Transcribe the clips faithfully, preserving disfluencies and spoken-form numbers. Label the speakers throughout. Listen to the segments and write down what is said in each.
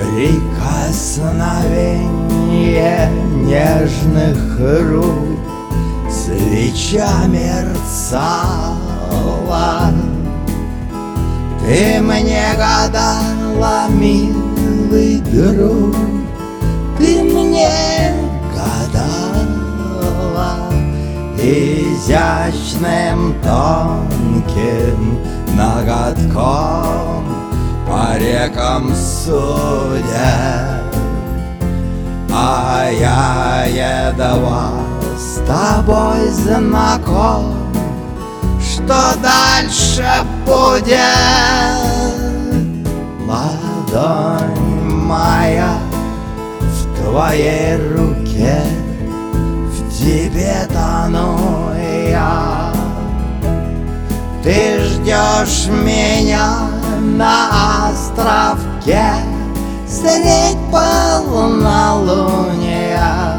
Speaker 1: Прикосновение нежных рук, свеча мерцала. Ты мне гадала, милый друг, ты мне гадала изящным тонким ноготком по рекам судя. А я едва с тобой знаком, что дальше будет? Ладонь моя в твоей руке, в тебе тону я. Ты ждешь меня на островке средь полнолуния.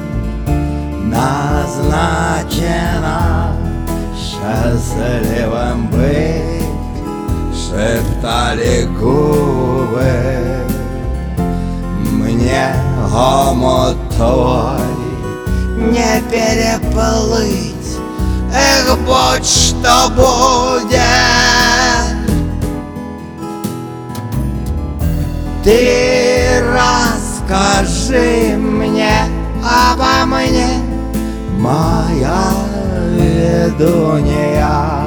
Speaker 1: Назначено счастливым быть, шептали губы. Мне омут твой не переплыть, эх, будь что будет. Ты расскажи мне обо мне, моя ведунья.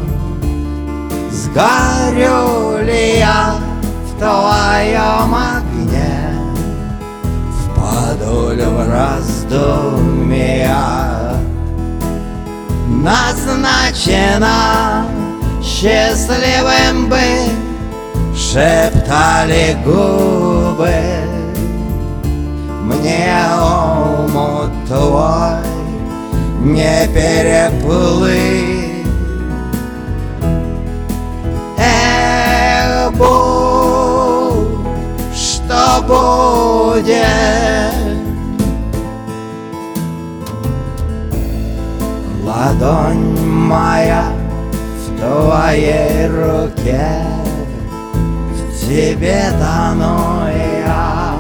Speaker 1: Сгорю ли я в твоем огне, впаду ли в раздумья? Назначено счастливым быть, шептали губы. Мне омут твой не переплыть, эх, будь что будет. Ладонь моя в твоей руке, в тебе тону я.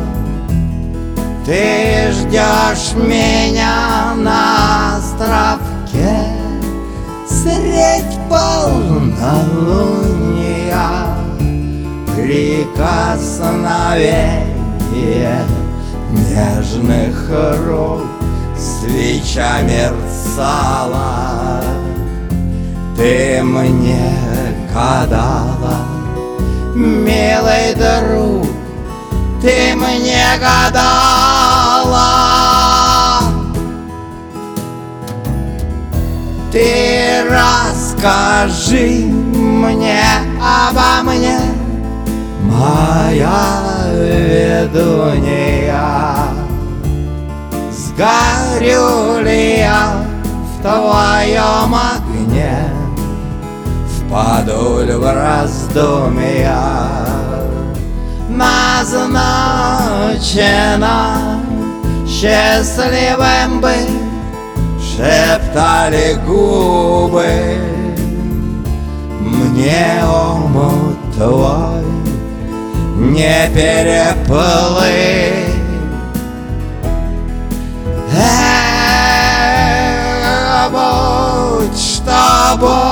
Speaker 1: Ты ждешь меня на островке средь полнолуния. Прикосновение нежных рук, свеча мерцала. Ты мне гадала, милый друг, ты мне гадала. Ты расскажи мне обо мне, моя ведунья. Сгорю ли я в твоем огне, впаду ли в раздумья? Назначено счастливым быть, шептали губы. Мне омут твой не переплыть, эх, будь что будет.